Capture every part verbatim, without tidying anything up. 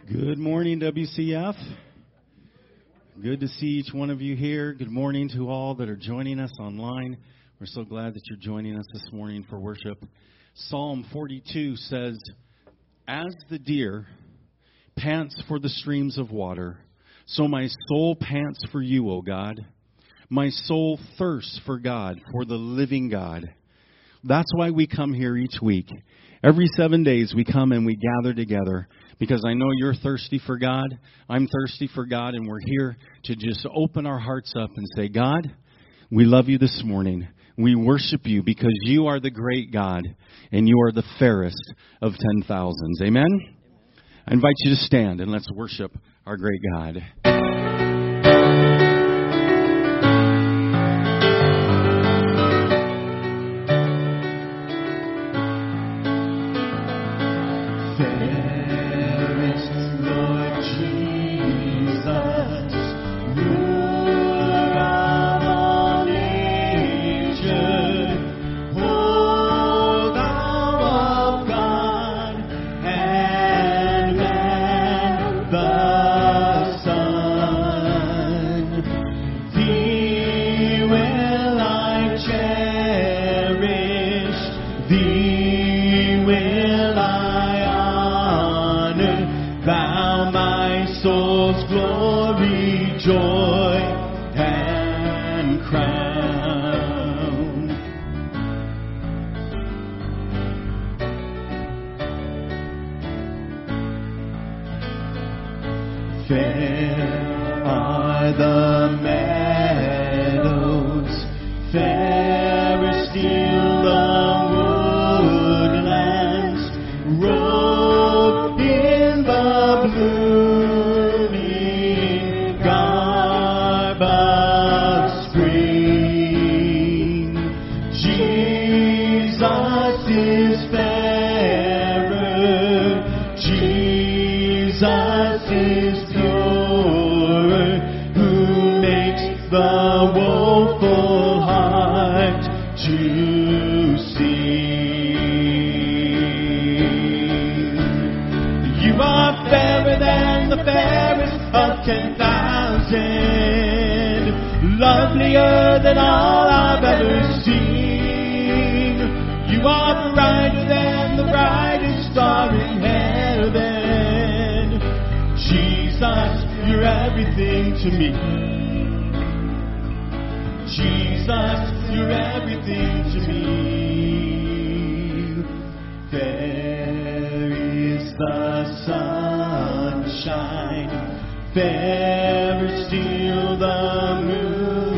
Good morning, W C F. Good to see each one of you here. Good morning to all that are joining us online. We're so glad that you're joining us this morning for worship. Psalm forty-two says, "As the deer pants for the streams of water, so my soul pants for you, O God. My soul thirsts for God, for the living God." That's why we come here each week. Every seven days we come and we gather together because I know you're thirsty for God. I'm thirsty for God, and we're here to just open our hearts up and say, God, we love you this morning. We worship you because you are the great God and you are the fairest of ten thousands. Amen? I invite you to stand and let's worship our great God. Lovelier than all I've ever seen. You are brighter than the brightest star in heaven. Jesus, you're everything to me. Jesus, you're everything to me. Fair is the sunshine, fairer still the moon.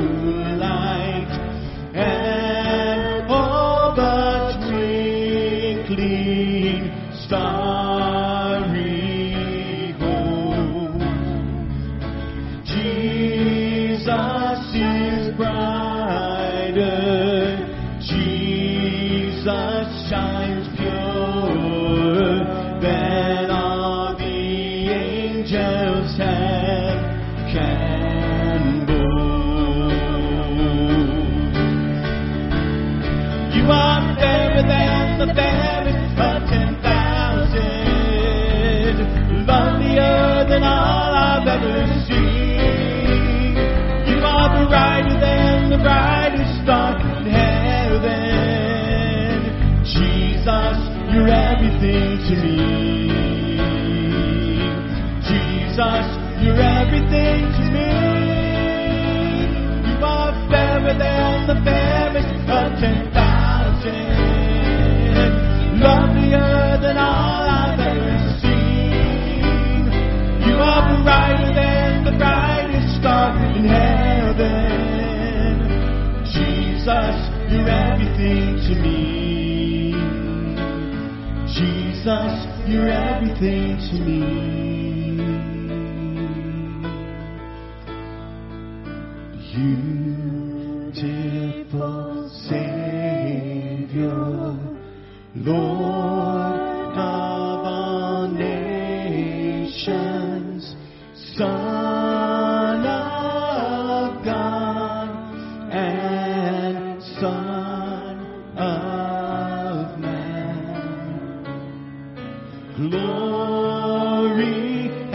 The fairest of ten thousand, lovelier than all I've ever seen. You are brighter than the brightest star in heaven. Jesus, you're everything to me. Jesus, you're everything to me. You are fairer than the fairest of ten thousand. Lovelier than all I've ever seen. You are brighter than the brightest star in heaven. Jesus, you're everything to me. Jesus, you're everything to me. Beautiful Savior, Lord of all nations, Son of God and Son of Man, glory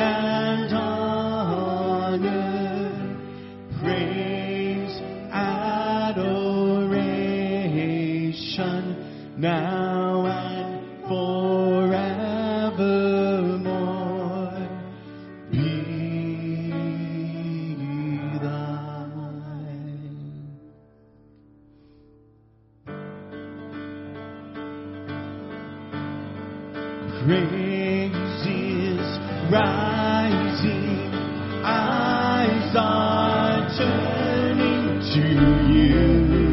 Praises rising, eyes are turning to you.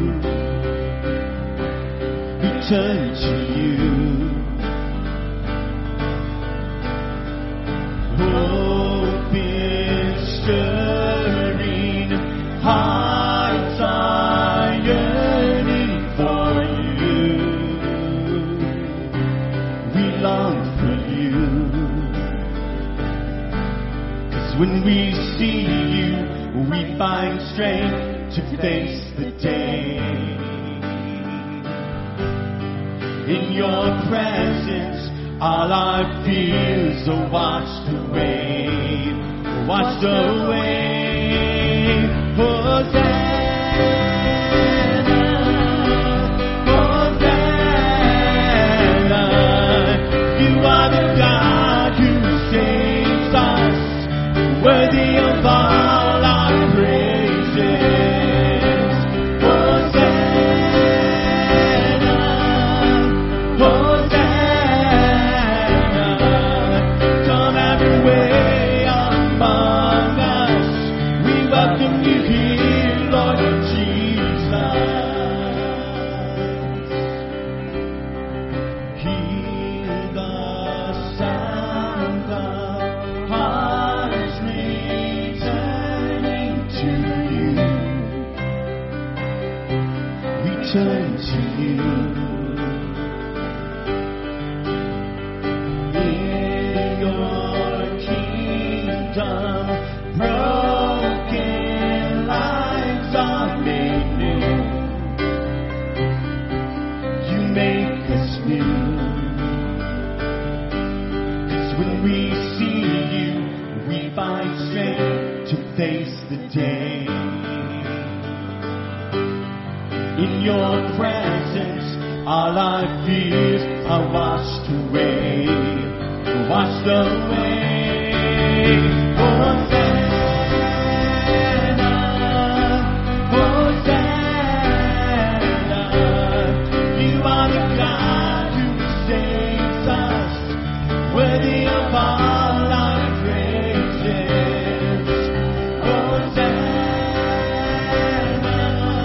We turn to you. Hope is stirring, hearts are yearning for you. We long for you. 'Cause when we see you, we find strength to face the day. In your presence, all our fears are washed away, washed away. Hosanna, Hosanna. You are the God who saves us, worthy of all our praises. Hosanna, Hosanna. Come every way among us. We welcome you here, Lord Jesus. Hear the sound of hearts returning to you. We turn to you. In your kingdom, broken lives are made new. You make us new. 'Cause when we see you, we find strength to face the day. In your presence, all our fears are washed away, washed away. Hosanna, Hosanna. You are the God who saves us, worthy of all our praises. Hosanna,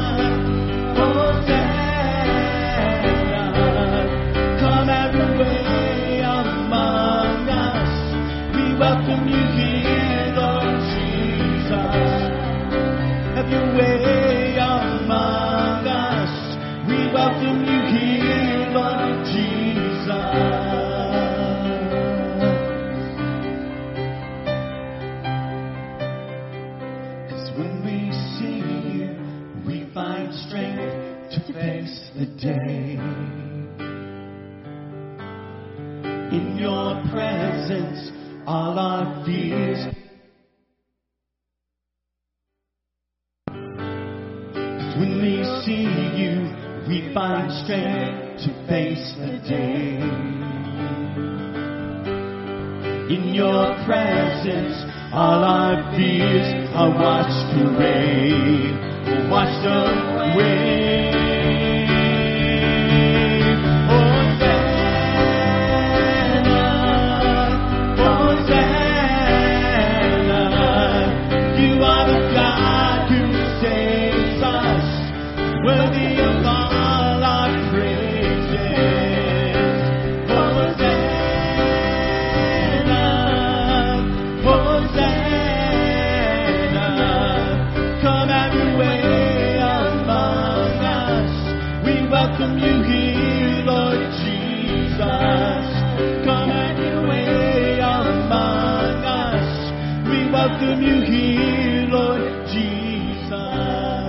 Hosanna. Come every way among us. We welcome you here, Lord Jesus. Have your way among us. We welcome you here, Lord Jesus. 'Cause when we see you, we find strength to face the day. In your presence, all our fears. When we see you, we find strength to face the day. In your presence, all our fears are washed away, washed away. Hosanna, Hosanna. You are the God who saves us, worthy of all our praises. Hosanna, Hosanna. Come every way among us. We welcome you here, Lord Jesus. Come every way among us. We welcome you here, Lord Jesus.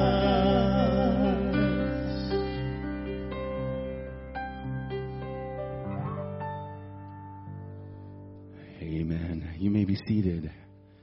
Amen. You may be seated.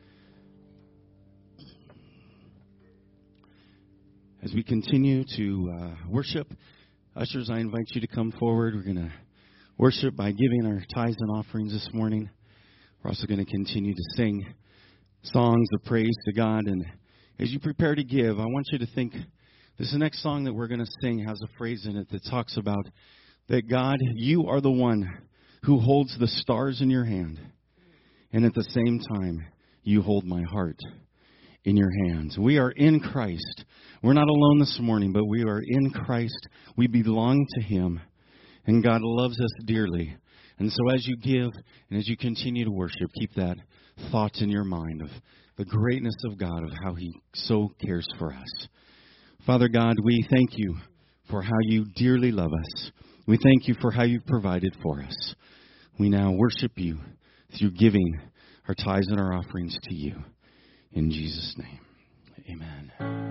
As we continue to uh, worship, ushers, I invite you to come forward. We're going to worship by giving our tithes and offerings this morning. We're also going to continue to sing songs of praise to God. And as you prepare to give, I want you to think, this next song that we're going to sing has a phrase in it that talks about that God, you are the one who holds the stars in your hand, and at the same time, you hold my heart in your hands. We are in Christ. We're not alone this morning, but we are in Christ. We belong to Him, and God loves us dearly. And so as you give and as you continue to worship, keep that thought in your mind of the greatness of God, of how He so cares for us. Father God, we thank you for how you dearly love us. We thank you for how you've provided for us. We now worship you through giving our tithes and our offerings to you. In Jesus' name, amen.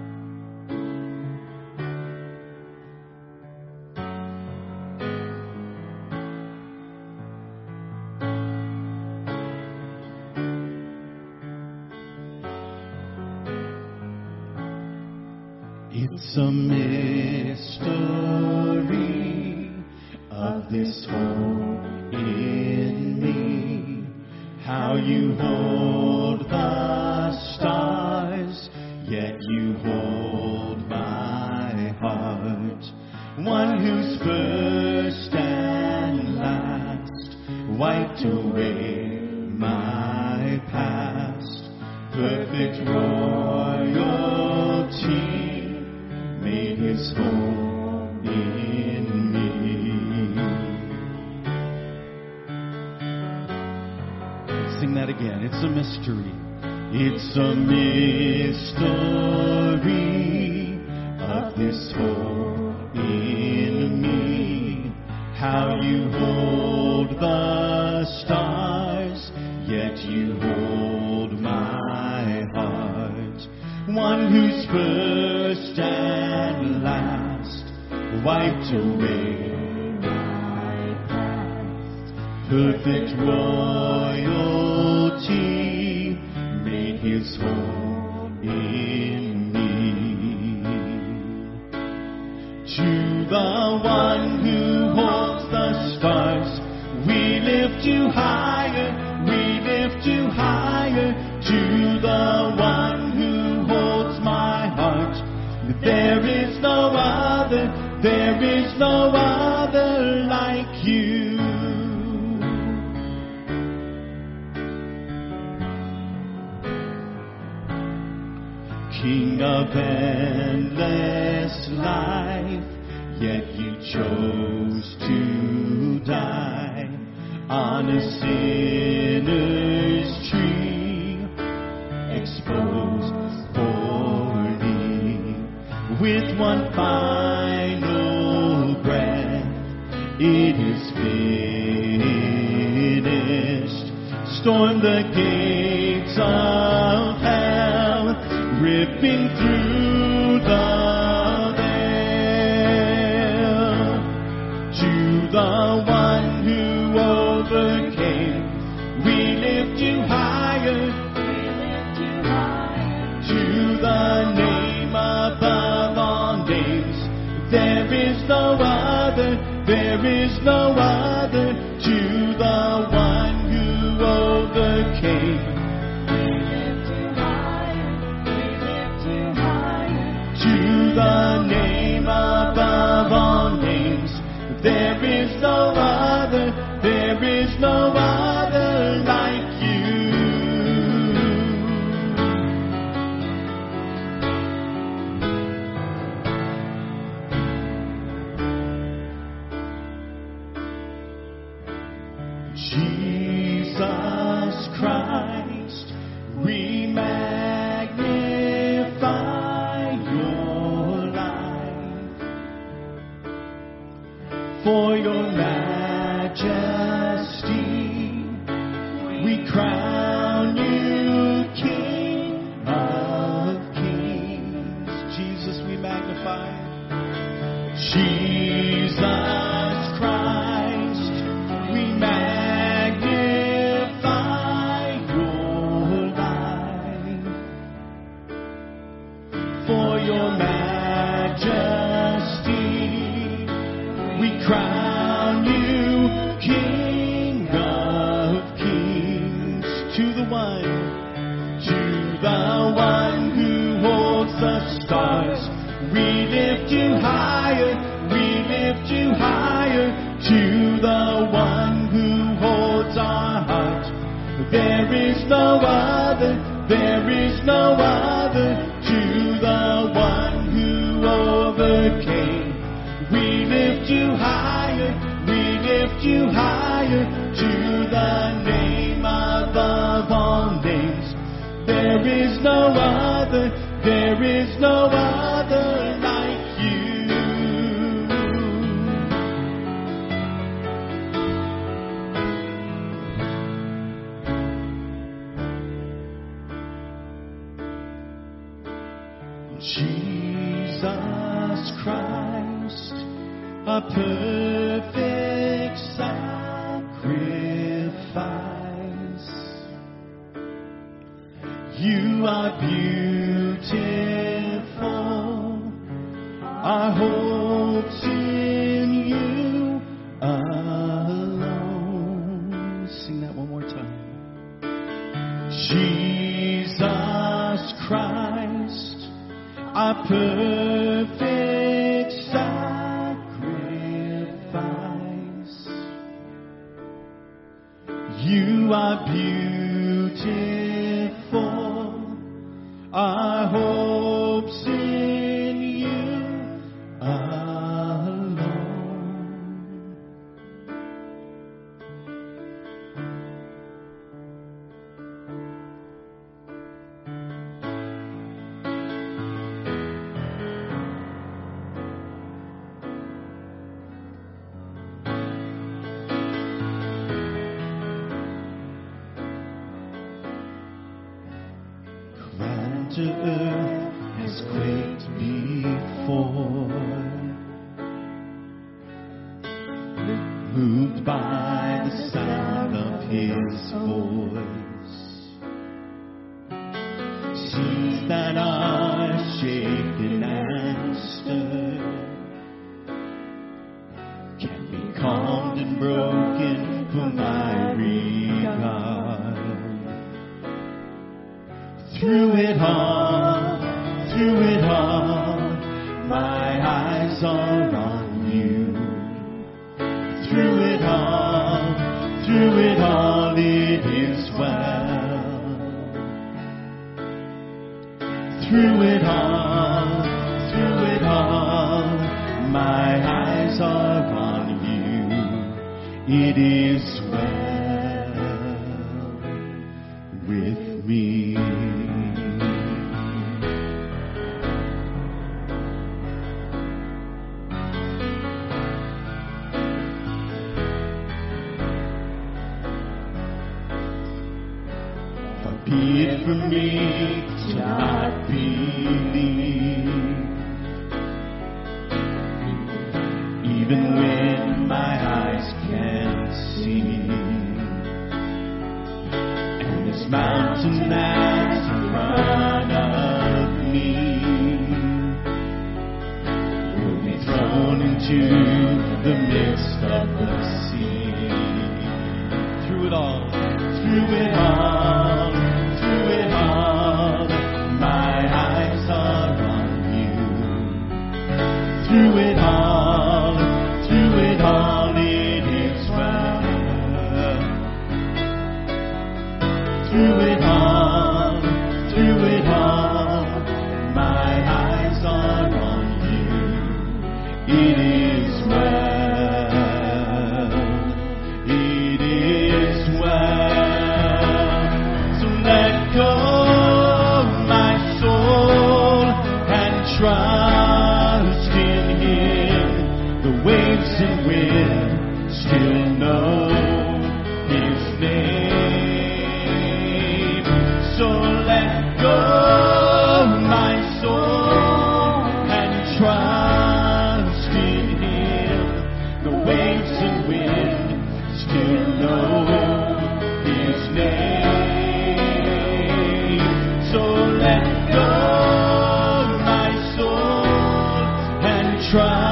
It's a mystery of this hope in me, how you hold the stars, yet you hold my heart. One who's first and last, wiped away my past. Perfect royalty, made his home in me. Sing that again. It's a mystery. It's a mystery of this hope in me, how you hold the stars, yet you hold my heart. One who's first and last, wiped away my past. Perfect royalty, made his home in me. To the one who holds the stars, we lift you higher, we lift you higher. To the one who holds my heart, there is no other, there is no other like you. King of endless life, yet you chose to die on a sinner's tree, exposed for thee. With one final breath, it is finished. Storm the gates of hell, ripping through the veil. To the one who overcame, we lift you higher, we lift you higher. To the name above all names, there is no other, there is no other. To the one who overcame, we lift you higher, we lift you higher. To the name above all names, there is no other, there is no other like you. Jesus Christ, we magnify your life, for your majesty we crown you King of Kings. Jesus, we magnify. Jesus Christ, we magnify your life, for your majesty we crown you King of Kings. To the one, to the one who holds the stars, we lift you higher, we lift you higher. To the one who There is no other, there is no other to the one who overcame. We lift you higher, we lift you higher to the name above all names. There is no other, there is no other like you. Jesus Christ, a perfect sacrifice. You are beautiful. Our hope's in you alone. Sing that one more time. Jesus Christ, our perfect sacrifice. You are beautiful. Our hope's in you alone. To earth has quaked before, moved by the sound of his voice. Seas that are shaken and stirred can be calmed and broken for my regard. Through it all, through it all, my eyes are on you. Through it all, through it all, it is well. Through it all, through it all, my eyes are on you. It is well with me. Be it for me to not believe, even when my eyes can't see, and this mountain that's in front of me will be thrown into the midst of the sea. Through it all, through it all, through it all, through it all, it is well. Through it all, through it all, my eyes are on you. It is well. It is well. So let go, my soul, and try. Waves and wind still know his name. So let go, my soul, and trust in him. The waves and wind still know his name. So let go, my soul, and trust.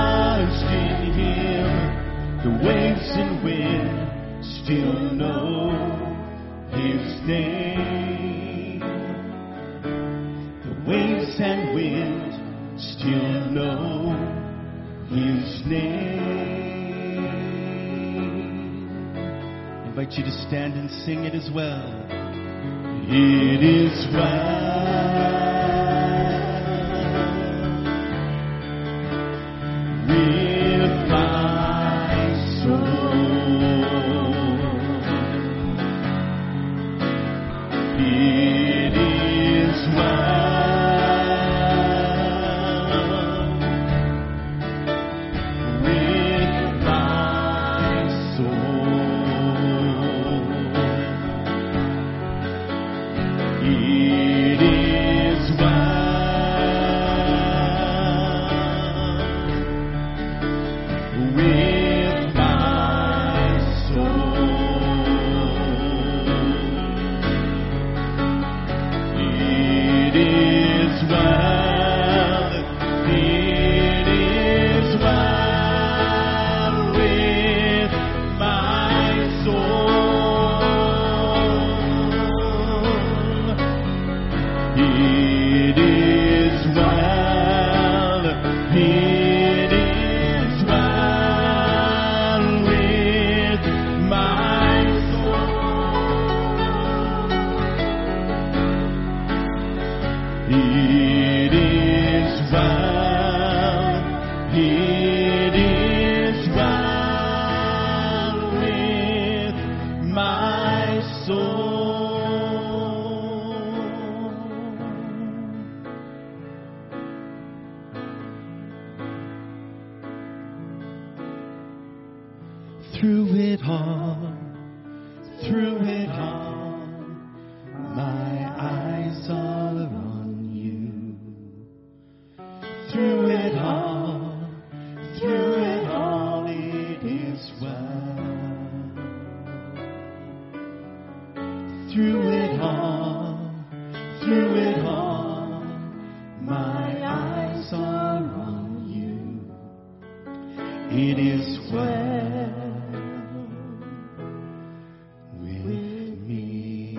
The waves and wind still know his name. The waves and wind still know his name. invite you to stand and sing it as well. It is well with my soul. It is well with my soul. It is well with my soul. It is well, it is well with my soul. It is well, it is well with my soul. It is well, it is well with my soul. Through it all, Through it all, my eyes are on you. Through it all, through it all, it is well. Through it all, through it all, my eyes are on you. It is well with me.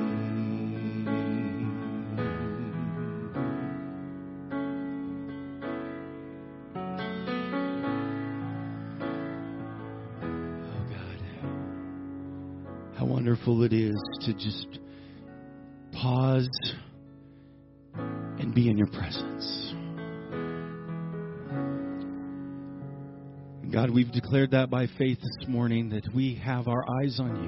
oh God, how wonderful it is to just pause and be in your presence. God, we've declared that by faith this morning, that we have our eyes on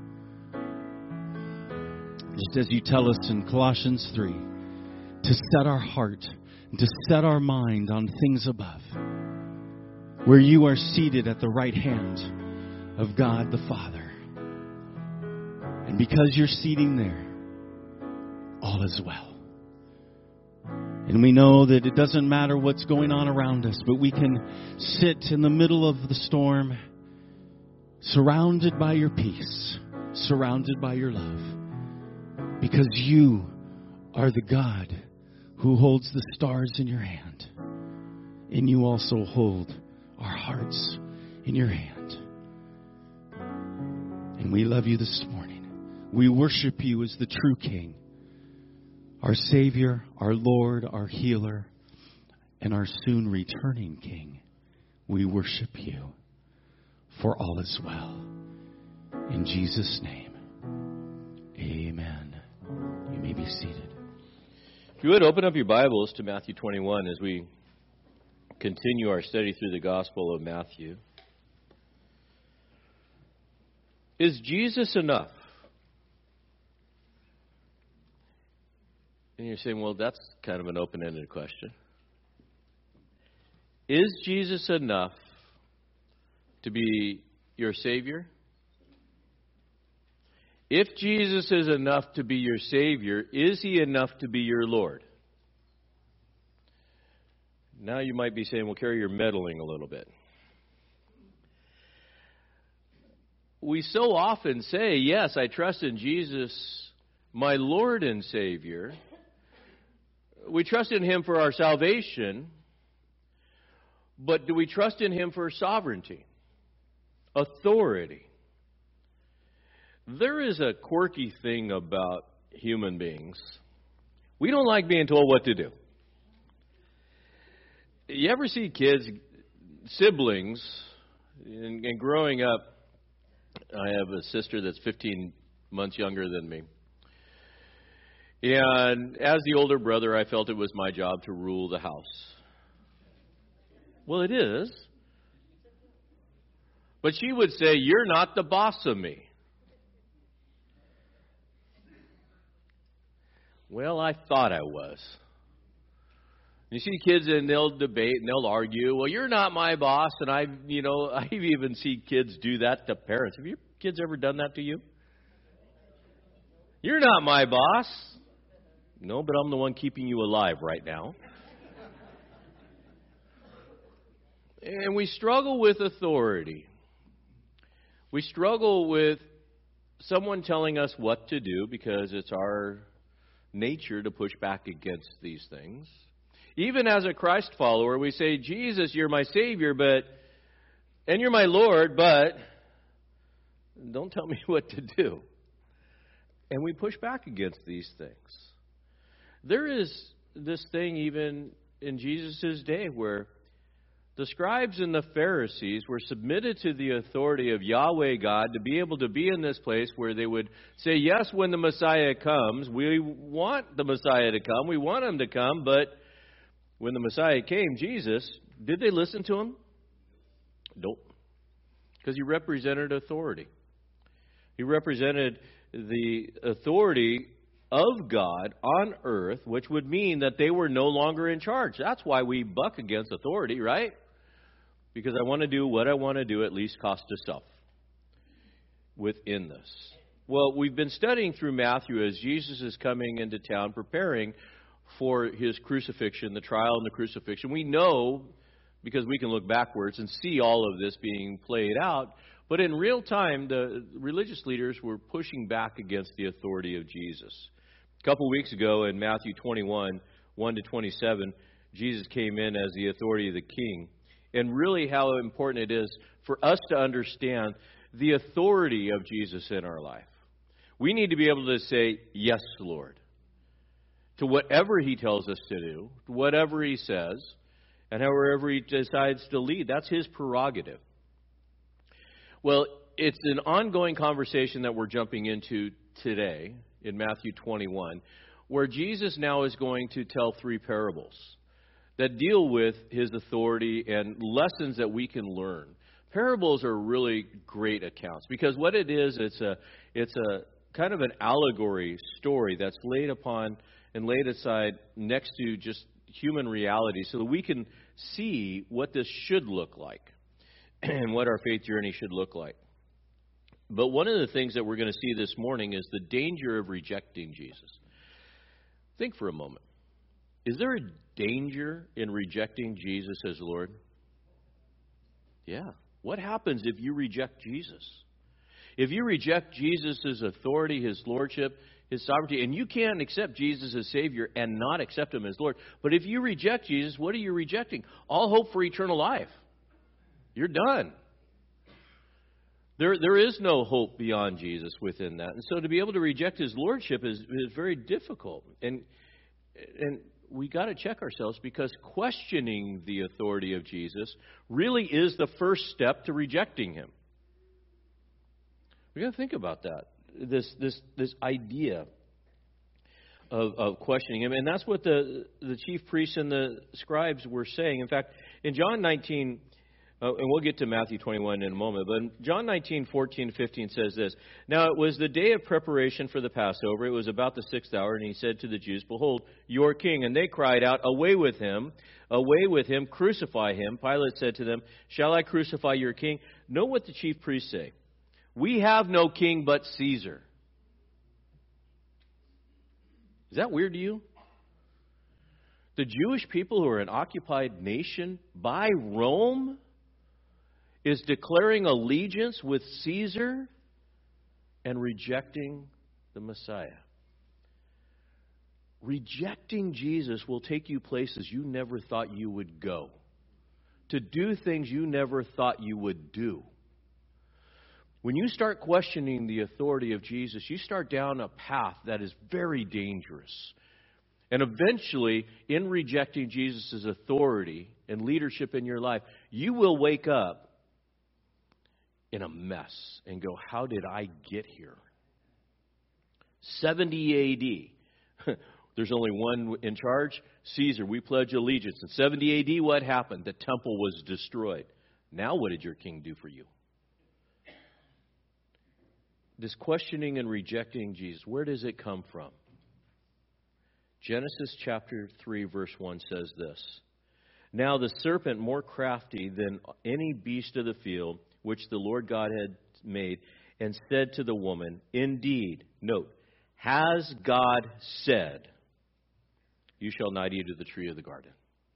you. Just as you tell us in Colossians three, to set our heart, to set our mind on things above, where you are seated at the right hand of God the Father. And because you're seating there, all is well. And we know that it doesn't matter what's going on around us, but we can sit in the middle of the storm, surrounded by your peace, surrounded by your love, because you are the God who holds the stars in your hand, and you also hold our hearts in your hand. And we love you this morning. We worship you as the true King, our Savior, our Lord, our Healer, and our soon returning King. We worship you, for all is well. In Jesus' name, amen. You may be seated. If you would, open up your Bibles to Matthew twenty-one as we continue our study through the Gospel of Matthew. Is Jesus enough? And you're saying, well, that's kind of an open-ended question. Is Jesus enough to be your Savior? If Jesus is enough to be your Savior, is He enough to be your Lord? Now you might be saying, well, Kerry, you're meddling a little bit. We so often say, yes, I trust in Jesus, my Lord and Savior. We trust in Him for our salvation, but do we trust in Him for sovereignty, authority? There is a quirky thing about human beings. We don't like being told what to do. You ever see kids, siblings, and, and growing up, I have a sister that's fifteen months younger than me. And as the older brother, I felt it was my job to rule the house. Well, it is. But she would say, "You're not the boss of me." Well, I thought I was. You see kids and they'll debate and they'll argue, "Well, you're not my boss." And I, you know, I even see kids do that to parents. Have your kids ever done that to you? "You're not my boss." No, but I'm the one keeping you alive right now. And we struggle with authority. We struggle with someone telling us what to do because it's our nature to push back against these things. Even as a Christ follower, we say, "Jesus, you're my Savior, but and you're my Lord, but don't tell me what to do." And we push back against these things. There is this thing even in Jesus' day where the scribes and the Pharisees were submitted to the authority of Yahweh God to be able to be in this place where they would say, "Yes, when the Messiah comes, we want the Messiah to come. We want him to come." But when the Messiah came, Jesus, did they listen to him? Nope. Because he represented authority. He represented the authority of God on earth, which would mean that they were no longer in charge. That's why we buck against authority, right? Because I want to do what I want to do, at least cost of self within this. Well, we've been studying through Matthew as Jesus is coming into town, preparing for his crucifixion, the trial and the crucifixion. We know, because we can look backwards and see all of this being played out, but in real time, the religious leaders were pushing back against the authority of Jesus. A couple weeks ago in Matthew twenty-one, one to twenty-seven, Jesus came in as the authority of the king. And really how important it is for us to understand the authority of Jesus in our life. We need to be able to say, "Yes, Lord," to whatever he tells us to do, to whatever he says, and however he decides to lead. That's his prerogative. Well, it's an ongoing conversation that we're jumping into today in Matthew twenty-one, where Jesus now is going to tell three parables that deal with his authority and lessons that we can learn. Parables are really great accounts because what it is, it's a it's a kind of an allegory story that's laid upon and laid aside next to just human reality so that we can see what this should look like and what our faith journey should look like. But one of the things that we're going to see this morning is the danger of rejecting Jesus. Think for a moment. Is there a danger in rejecting Jesus as Lord? Yeah. What happens if you reject Jesus? If you reject Jesus' authority, his lordship, his sovereignty, and you can't accept Jesus as Savior and not accept him as Lord. But if you reject Jesus, what are you rejecting? All hope for eternal life. You're done. There, there is no hope beyond Jesus within that. And so to be able to reject his lordship is, is very difficult. And, and we got to check ourselves because questioning the authority of Jesus really is the first step to rejecting him. We got to think about that. This this this idea of, of questioning him. And that's what the, the chief priests and the scribes were saying. In fact, in John nineteen, uh, and we'll get to Matthew twenty-one in a moment, but in John nineteen, fourteen, fifteen says this. Now it was the day of preparation for the Passover. It was about the sixth hour, and he said to the Jews, "Behold, your king." And they cried out, "Away with him, away with him, crucify him." Pilate said to them, "Shall I crucify your king?" Know what the chief priests say. "We have no king but Caesar." Is that weird to you? The Jewish people who are an occupied nation by Rome is declaring allegiance with Caesar and rejecting the Messiah. Rejecting Jesus will take you places you never thought you would go, to do things you never thought you would do. When you start questioning the authority of Jesus, you start down a path that is very dangerous. And eventually, in rejecting Jesus' authority and leadership in your life, you will wake up in a mess and go, how did I get here? seventy A D There's only one in charge, Caesar. We pledge allegiance. In seventy A D, what happened? The temple was destroyed. Now what did your king do for you? This questioning and rejecting Jesus, where does it come from? Genesis chapter three, verse one says this. Now the serpent, more crafty than any beast of the field, which the Lord God had made, and said to the woman, indeed, note, has God said, you shall not eat of the tree of the garden?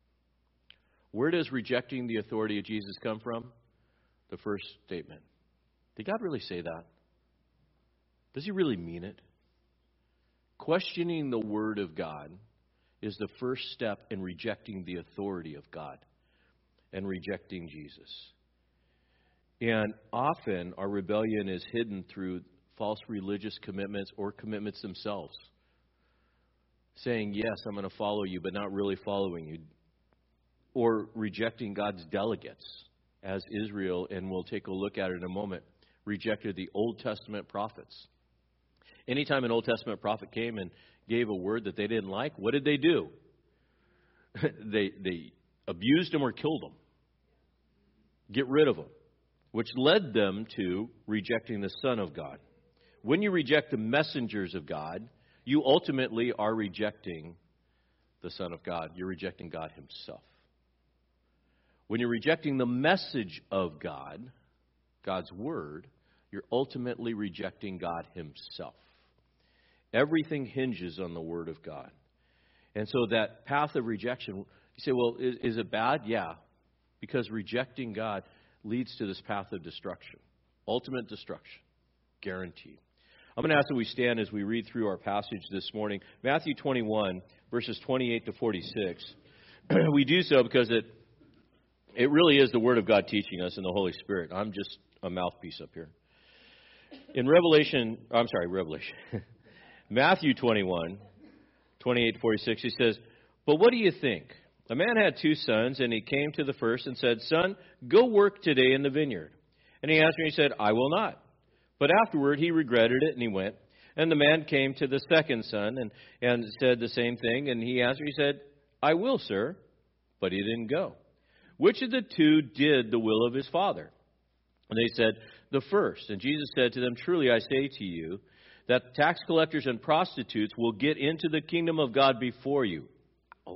Where does rejecting the authority of Jesus come from? The first statement. Did God really say that? Does he really mean it? Questioning the Word of God is the first step in rejecting the authority of God and rejecting Jesus. And often our rebellion is hidden through false religious commitments or commitments themselves. Saying, yes, I'm going to follow you, but not really following you. Or rejecting God's delegates, as Israel, and we'll take a look at it in a moment, rejected the Old Testament prophets. Anytime an Old Testament prophet came and gave a word that they didn't like, what did they do? they they abused him or killed him. Get rid of him. Which led them to rejecting the Son of God. When you reject the messengers of God, you ultimately are rejecting the Son of God. You're rejecting God himself. When you're rejecting the message of God, God's Word, you're ultimately rejecting God himself. Everything hinges on the Word of God. And so that path of rejection, you say, well, is, is it bad? Yeah. Because rejecting God leads to this path of destruction. Ultimate destruction. Guaranteed. I'm going to ask that we stand as we read through our passage this morning. Matthew twenty-one, verses twenty-eight to forty-six. We do so because it it really is the Word of God teaching us in the Holy Spirit. I'm just a mouthpiece up here. In Revelation, I'm sorry, Revelation. Matthew twenty-one, twenty-eight to forty-six, he says, but what do you think? A man had two sons, and he came to the first and said, son, go work today in the vineyard. And he answered, and he said, I will not. But afterward he regretted it, and he went. And the man came to the second son and, and said the same thing. And he answered, he said, I will, sir. But he didn't go. Which of the two did the will of his father? And they said, the first. And Jesus said to them, truly I say to you, that tax collectors and prostitutes will get into the kingdom of God before you. Ouch.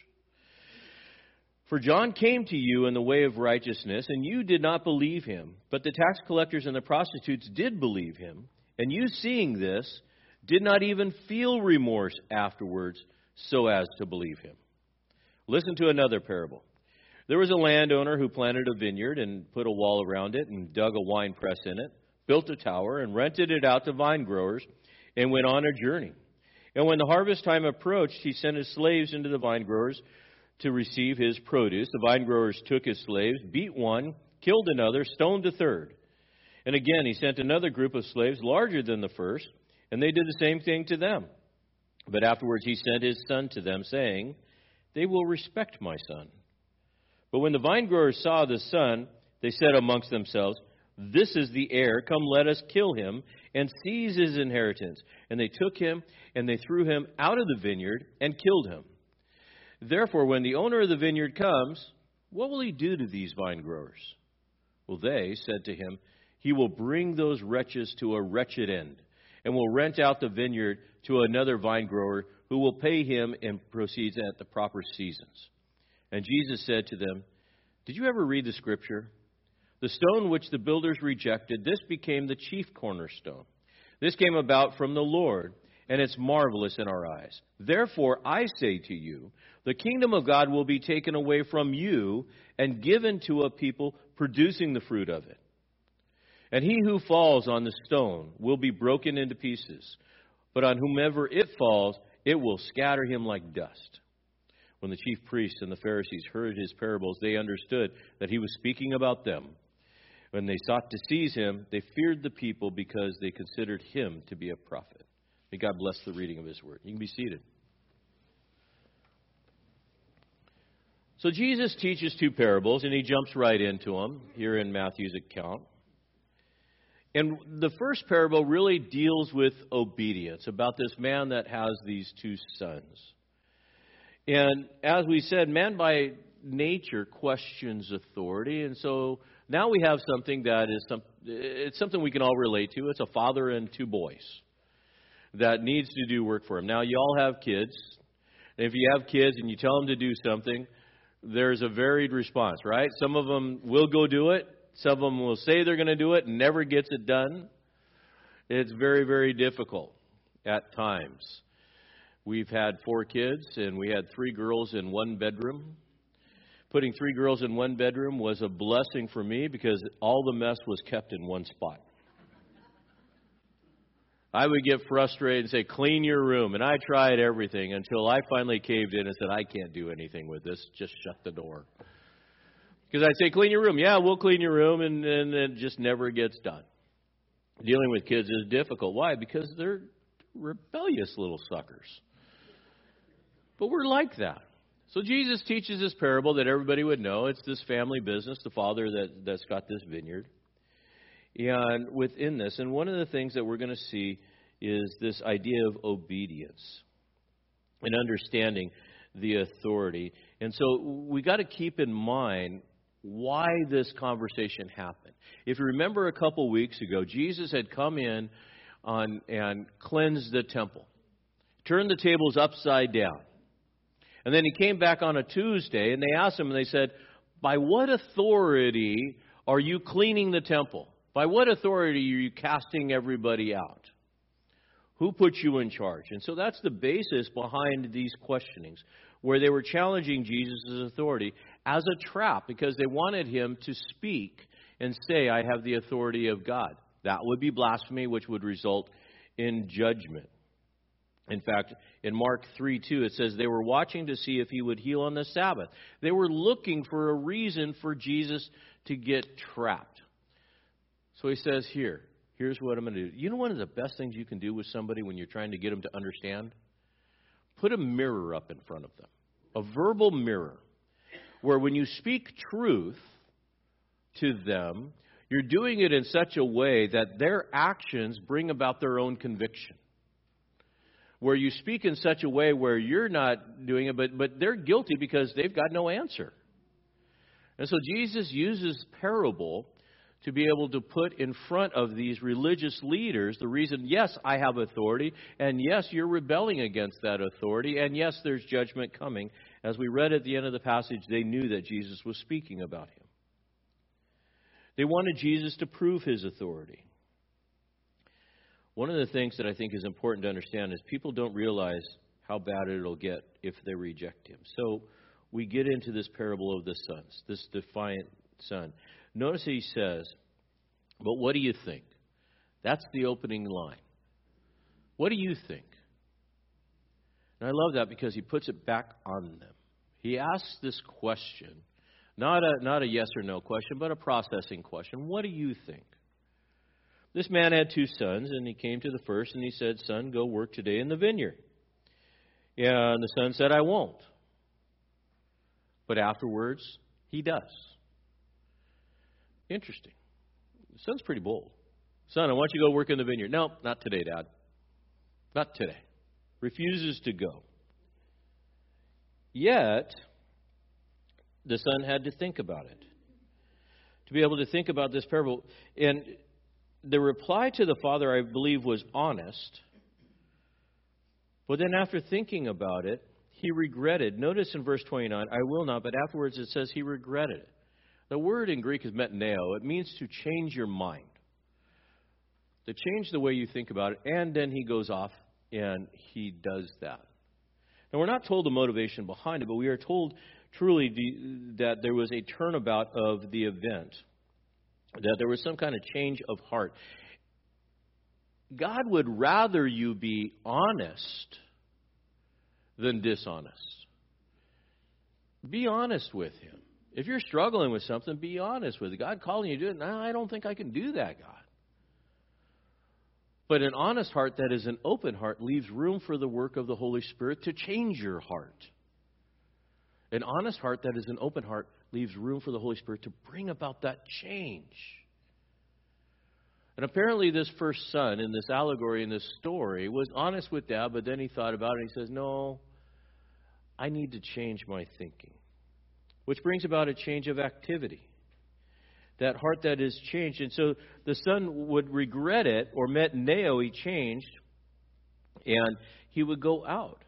For John came to you in the way of righteousness, and you did not believe him. But the tax collectors and the prostitutes did believe him. And you, seeing this, did not even feel remorse afterwards so as to believe him. Listen to another parable. There was a landowner who planted a vineyard and put a wall around it and dug a wine press in it, built a tower and rented it out to vine growers, and went on a journey. And when the harvest time approached, he sent his slaves into the vine growers to receive his produce. The vine growers took his slaves, beat one, killed another, stoned a third. And again, he sent another group of slaves larger than the first, and they did the same thing to them. But afterwards he sent his son to them, saying, they will respect my son. But when the vine growers saw the son, they said amongst themselves, this is the heir, come let us kill him and seize his inheritance. And they took him and they threw him out of the vineyard and killed him. Therefore, when the owner of the vineyard comes, what will he do to these vine growers? Well, they said to him, he will bring those wretches to a wretched end and will rent out the vineyard to another vine grower who will pay him in proceeds at the proper seasons. And Jesus said to them, did you ever read the scripture? The stone which the builders rejected, this became the chief cornerstone. This came about from the Lord, and it's marvelous in our eyes. Therefore, I say to you, the kingdom of God will be taken away from you and given to a people producing the fruit of it. And he who falls on the stone will be broken into pieces, but on whomever it falls, it will scatter him like dust. When the chief priests and the Pharisees heard his parables, they understood that he was speaking about them. When they sought to seize him, they feared the people because they considered him to be a prophet. May God bless the reading of his word. You can be seated. So Jesus teaches two parables, and he jumps right into them here in Matthew's account. And the first parable really deals with obedience, about this man that has these two sons. And as we said, man by nature questions authority. And so now we have something that is some, it's something we can all relate to. It's a father and two boys that needs to do work for him. Now, you all have kids. And if you have kids and you tell them to do something, there's a varied response, right? Some of them will go do it. Some of them will say they're going to do it and never gets it done. It's very, very difficult at times. We've had four kids, and we had three girls in one bedroom. Putting three girls in one bedroom was a blessing for me because all the mess was kept in one spot. I would get frustrated and say, clean your room. And I tried everything until I finally caved in and said, I can't do anything with this. Just shut the door. Because I'd say, clean your room. Yeah, we'll clean your room, and, and it just never gets done. Dealing with kids is difficult. Why? Because they're rebellious little suckers. But we're like that. So Jesus teaches this parable that everybody would know. It's this family business, the father that, that's got this vineyard. And within this, and one of the things that we're going to see is this idea of obedience and understanding the authority. And so we got to keep in mind why this conversation happened. If you remember a couple weeks ago, Jesus had come in on and cleansed the temple, turned the tables upside down. And then he came back on a Tuesday, and they asked him, and they said, by what authority are you cleaning the temple? By what authority are you casting everybody out? Who put you in charge? And so that's the basis behind these questionings, where they were challenging Jesus' authority as a trap because they wanted him to speak and say, I have the authority of God. That would be blasphemy, which would result in judgment. In fact, in Mark three two, it says they were watching to see if he would heal on the Sabbath. They were looking for a reason for Jesus to get trapped. So he says here, here's what I'm going to do. You know one of the best things you can do with somebody when you're trying to get them to understand? Put a mirror up in front of them. A verbal mirror. Where when you speak truth to them, you're doing it in such a way that their actions bring about their own conviction. Where you speak in such a way where you're not doing it, but, but they're guilty because they've got no answer. And so Jesus uses parable to be able to put in front of these religious leaders the reason, yes, I have authority, and yes, you're rebelling against that authority, and yes, there's judgment coming. As we read at the end of the passage, they knew that Jesus was speaking about him. They wanted Jesus to prove his authority. One of the things that I think is important to understand is people don't realize how bad it'll get if they reject him. So we get into this parable of the sons, this defiant son. Notice he says, but what do you think? That's the opening line. What do you think? And I love that because he puts it back on them. He asks this question, not a, not a yes or no question, but a processing question. What do you think? This man had two sons, and he came to the first, and he said, son, go work today in the vineyard. And the son said, I won't. But afterwards, he does. Interesting. The son's pretty bold. Son, I want you to go work in the vineyard. No, not today, Dad. Not today. Refuses to go. Yet, the son had to think about it. To be able to think about this parable. And the reply to the father, I believe, was honest. But then after thinking about it, he regretted. Notice in verse twenty-nine, I will not, but afterwards it says he regretted it. The word in Greek is metneo. It means to change your mind. To change the way you think about it. And then he goes off and he does that. Now, we're not told the motivation behind it, but we are told truly that there was a turnabout of the event. That there was some kind of change of heart. God would rather you be honest than dishonest. Be honest with him. If you're struggling with something, be honest with it. God calling you to do it. No, I don't think I can do that, God. But an honest heart that is an open heart leaves room for the work of the Holy Spirit to change your heart. An honest heart that is an open heart leaves room for the Holy Spirit to bring about that change. And apparently this first son in this allegory, in this story, was honest with Dad, but then he thought about it and he says, no, I need to change my thinking. Which brings about a change of activity. That heart that is changed. And so the son would regret it, or metneo, he changed, and he would go out.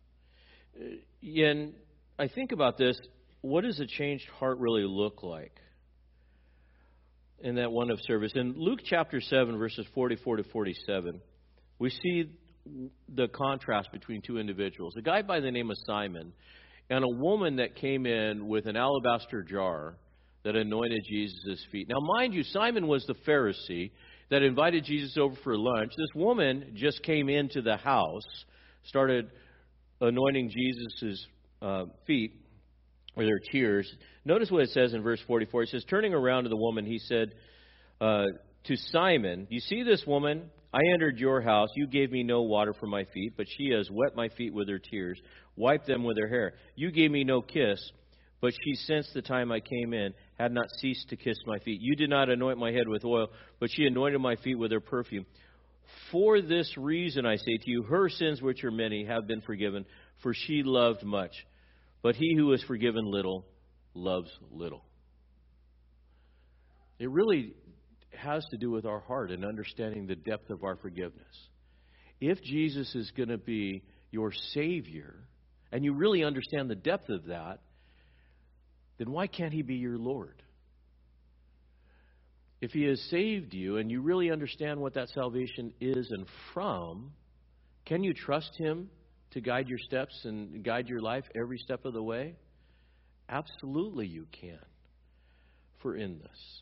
And I think about this, what does a changed heart really look like? In that one of service. In Luke chapter seven, verses forty-four to forty-seven, we see the contrast between two individuals. A guy by the name of Simon and a woman that came in with an alabaster jar that anointed Jesus' feet. Now, mind you, Simon was the Pharisee that invited Jesus over for lunch. This woman just came into the house, started anointing Jesus' uh, feet with her tears. Notice what it says in verse forty-four. It says, turning around to the woman, he said uh, to Simon, you see this woman? I entered your house. You gave me no water for my feet, but she has wet my feet with her tears, wiped them with her hair. You gave me no kiss, but she, since the time I came in, had not ceased to kiss my feet. You did not anoint my head with oil, but she anointed my feet with her perfume. For this reason, I say to you, her sins, which are many, have been forgiven, for she loved much. But he who is forgiven little loves little. It really has to do with our heart and understanding the depth of our forgiveness. If Jesus is going to be your Savior, and you really understand the depth of that, then why can't He be your Lord? If He has saved you and you really understand what that salvation is and from, can you trust Him to guide your steps and guide your life every step of the way? Absolutely you can. For in this,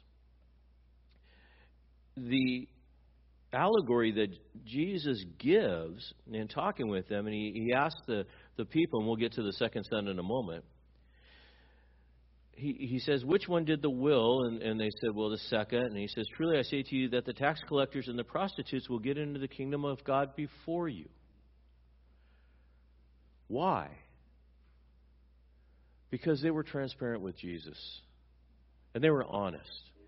the allegory that Jesus gives in talking with them, and he, he asks the, the people, and we'll get to the second son in a moment, he, he says, which one did the will? And, and they said, well, the second. And he says, truly I say to you that the tax collectors and the prostitutes will get into the kingdom of God before you. Why? Because they were transparent with Jesus. And they were honest.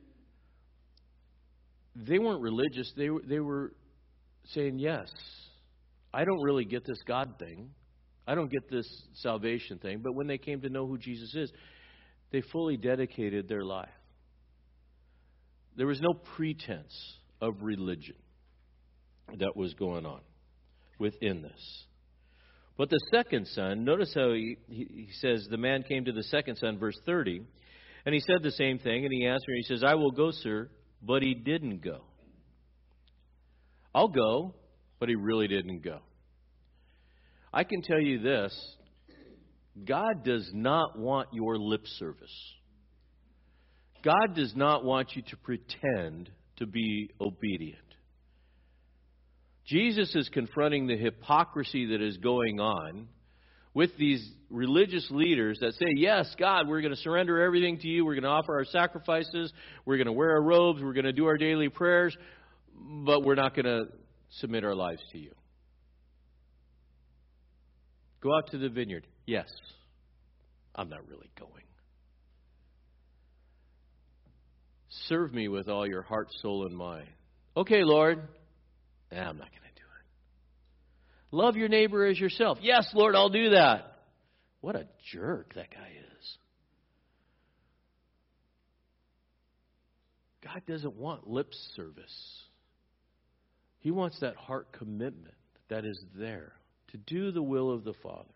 They weren't religious. They were, they were saying, yes, I don't really get this God thing. I don't get this salvation thing. But when they came to know who Jesus is, they fully dedicated their life. There was no pretense of religion that was going on within this. But the second son, notice how he, he says, the man came to the second son, verse thirty, and he said the same thing, and he answered, he says, I will go, sir, but he didn't go. I'll go, but he really didn't go. I can tell you this, God does not want your lip service. God does not want you to pretend to be obedient. Jesus is confronting the hypocrisy that is going on with these religious leaders that say, yes, God, we're going to surrender everything to you. We're going to offer our sacrifices. We're going to wear our robes. We're going to do our daily prayers. But we're not going to submit our lives to you. Go out to the vineyard. Yes. I'm not really going. Serve me with all your heart, soul, and mind. Okay, Lord. Nah, I'm not going to do it. Love your neighbor as yourself. Yes, Lord, I'll do that. What a jerk that guy is. God doesn't want lip service. He wants that heart commitment that is there to do the will of the Father.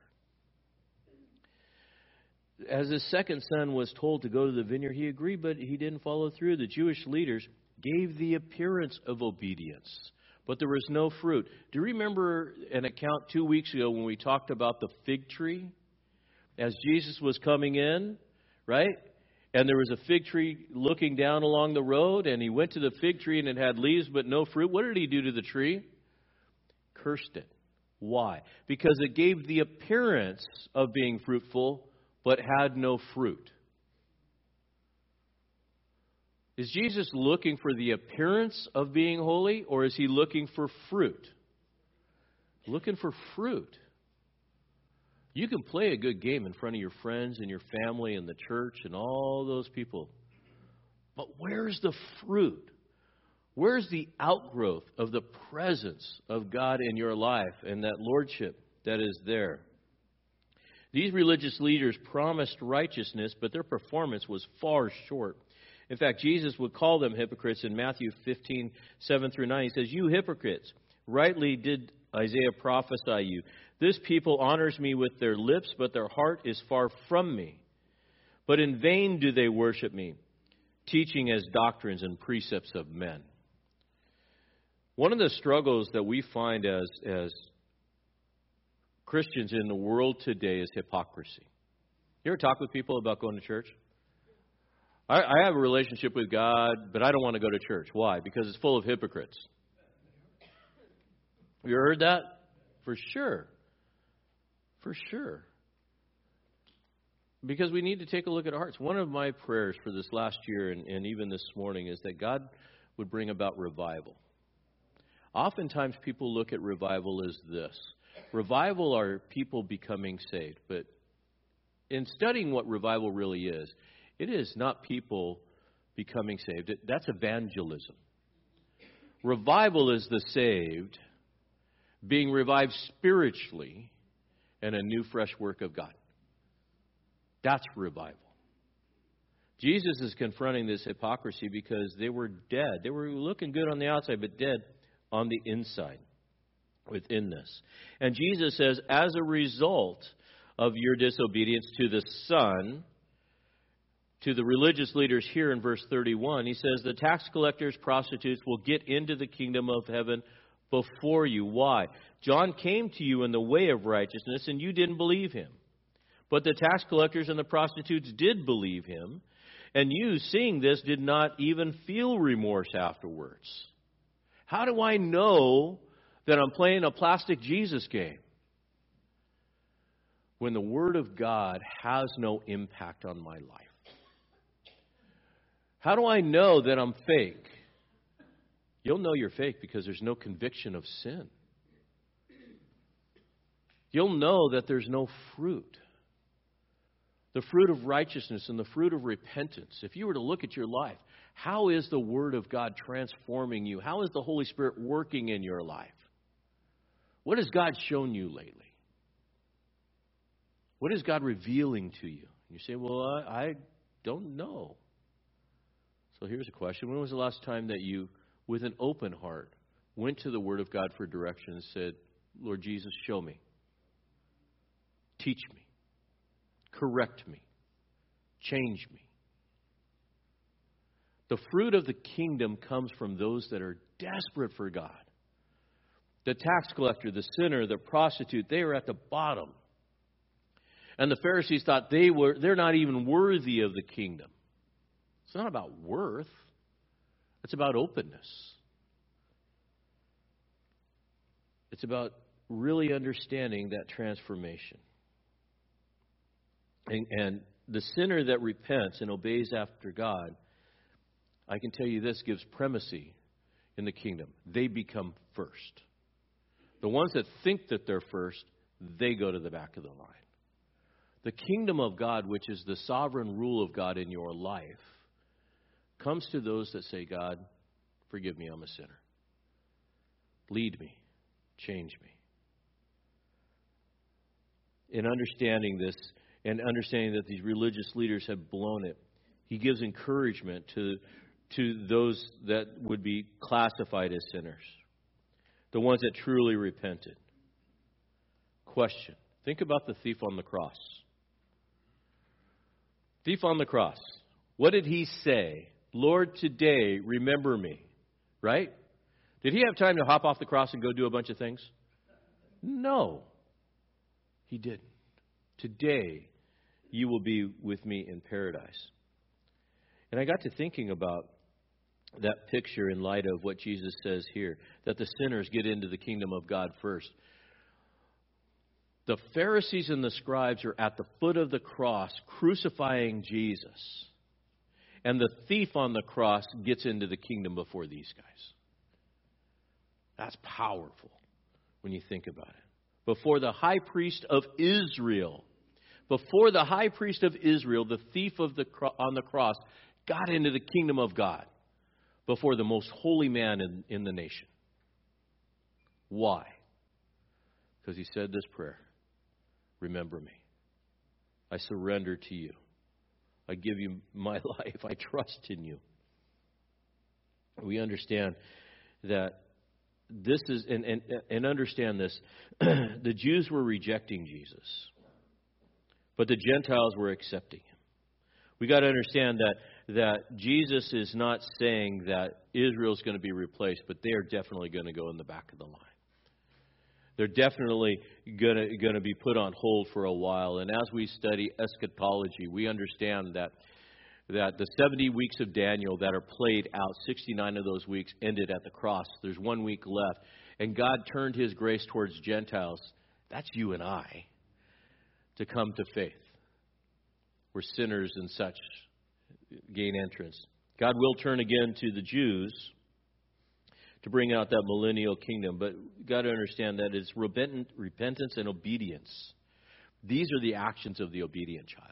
As his second son was told to go to the vineyard, he agreed, but he didn't follow through. The Jewish leaders gave the appearance of obedience, but there was no fruit. Do you remember an account two weeks ago when we talked about the fig tree? As Jesus was coming in, right? And there was a fig tree looking down along the road, and he went to the fig tree and it had leaves but no fruit. What did he do to the tree? Cursed it. Why? Because it gave the appearance of being fruitful, but had no fruit. Is Jesus looking for the appearance of being holy, or is he looking for fruit? Looking for fruit. You can play a good game in front of your friends and your family and the church and all those people. But where's the fruit? Where's the outgrowth of the presence of God in your life and that lordship that is there? These religious leaders promised righteousness, but their performance was far short. In fact, Jesus would call them hypocrites in Matthew fifteen, seven through nine. He says, "You hypocrites, rightly did Isaiah prophesy you. This people honors me with their lips, but their heart is far from me. But in vain do they worship me, teaching as doctrines and precepts of men." One of the struggles that we find as, as Christians in the world today is hypocrisy. You ever talk with people about going to church? I, I have a relationship with God, but I don't want to go to church. Why? Because it's full of hypocrites. Have you heard that? For sure. For sure. Because we need to take a look at our hearts. One of my prayers for this last year and, and even this morning is that God would bring about revival. Oftentimes people look at revival as this. Revival are people becoming saved. But in studying what revival really is, it is not people becoming saved. It, that's evangelism. Revival is the saved being revived spiritually and a new fresh work of God. That's revival. Jesus is confronting this hypocrisy because they were dead. They were looking good on the outside, but dead on the inside within this. And Jesus says, as a result of your disobedience to the Son, to the religious leaders here in verse thirty-one, he says, the tax collectors, prostitutes will get into the kingdom of heaven before you. Why? John came to you in the way of righteousness, and you didn't believe him. But the tax collectors and the prostitutes did believe him, and you, seeing this, did not even feel remorse afterwards. How do I know that I'm playing a plastic Jesus game? When the Word of God has no impact on my life. How do I know that I'm fake? You'll know you're fake because there's no conviction of sin. You'll know that there's no fruit. The fruit of righteousness and the fruit of repentance. If you were to look at your life, how is the Word of God transforming you? How is the Holy Spirit working in your life? What has God shown you lately? What is God revealing to you? You say, well, I, I don't know. So here's a question. When was the last time that you, with an open heart, went to the Word of God for direction and said, Lord Jesus, show me. Teach me. Correct me. Change me. The fruit of the kingdom comes from those that are desperate for God. The tax collector, the sinner, the prostitute, they are at the bottom. And the Pharisees thought they were, they're not even worthy of the kingdom. It's not about worth. It's about openness. It's about really understanding that transformation. And, and the sinner that repents and obeys after God, I can tell you this, gives primacy in the kingdom. They become first. The ones that think that they're first, they go to the back of the line. The kingdom of God, which is the sovereign rule of God in your life, comes to those that say, God, forgive me, I'm a sinner. Lead me. Change me. In understanding this and understanding that these religious leaders have blown it, he gives encouragement to, to those that would be classified as sinners, the ones that truly repented. Question. Think about the thief on the cross. Thief on the cross. What did he say? Lord, today, remember me. Right? Did he have time to hop off the cross and go do a bunch of things? No. He didn't. Today, you will be with me in paradise. And I got to thinking about that picture in light of what Jesus says here, that the sinners get into the kingdom of God first. The Pharisees and the scribes are at the foot of the cross crucifying Jesus. And the thief on the cross gets into the kingdom before these guys. That's powerful when you think about it. Before the high priest of Israel, before the high priest of Israel, the thief of the cro- on the cross got into the kingdom of God. before the most holy man in, in the nation. Why? Because he said this prayer. Remember me. I surrender to you. I give you my life. I trust in you. We understand that this is, and, and, and understand this, the Jews were rejecting Jesus, but the Gentiles were accepting him. We got to understand that that Jesus is not saying that Israel's going to be replaced, but they are definitely going to go in the back of the line. They're definitely going to going to be put on hold for a while. And as we study eschatology, we understand that that the seventy weeks of Daniel that are played out, sixty-nine of those weeks ended at the cross. There's one week left. And God turned his grace towards Gentiles. That's you and I, to come to faith. We're sinners and such gain entrance. God will turn again to the Jews to bring out that millennial kingdom. But you've got to understand that it's repentance and obedience. These are the actions of the obedient child.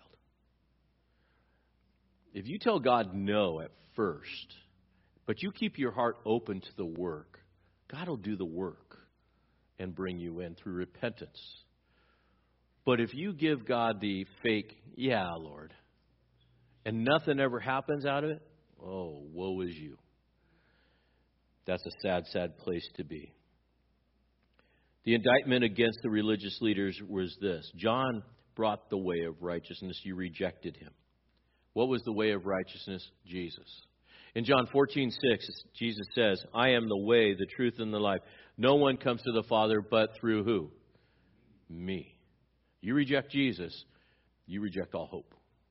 If you tell God no at first, but you keep your heart open to the work, God will do the work and bring you in through repentance. But if you give God the fake, yeah, Lord, and nothing ever happens out of it, oh, woe is you. That's a sad, sad place to be. The indictment against the religious leaders was this. John brought the way of righteousness. You rejected him. What was the way of righteousness? Jesus. In John fourteen six, Jesus says, I am the way, the truth, and the life. No one comes to the Father but through who? Me. You reject Jesus, you reject all hope.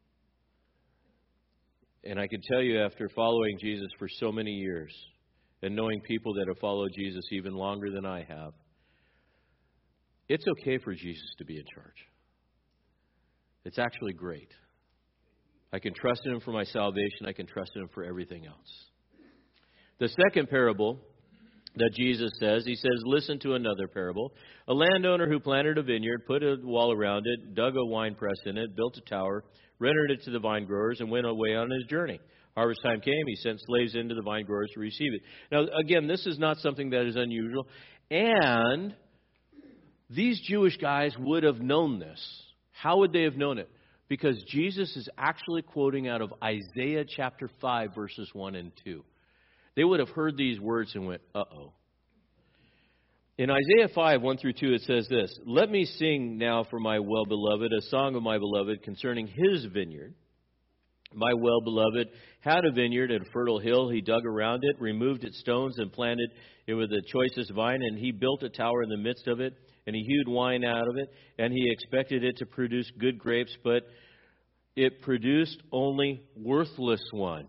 And I can tell you, after following Jesus for so many years, and knowing people that have followed Jesus even longer than I have, it's okay for Jesus to be in charge. It's actually great. I can trust in him for my salvation. I can trust in him for everything else. The second parable that Jesus says, he says, listen to another parable. A landowner who planted a vineyard, put a wall around it, dug a wine press in it, built a tower, rented it to the vine growers, and went away on his journey. Harvest time came, he sent slaves into the vine growers to receive it. Now, again, this is not something that is unusual. And these Jewish guys would have known this. How would they have known it? Because Jesus is actually quoting out of Isaiah chapter five, verses one and two. They would have heard these words and went, uh-oh. In Isaiah five, one through two, it says this, let me sing now for my well-beloved, a song of my beloved concerning his vineyard. My well-beloved had a vineyard at a fertile hill. He dug around it, removed its stones, and planted it with the choicest vine. And he built a tower in the midst of it, and he hewed wine out of it. And he expected it to produce good grapes, but it produced only worthless ones.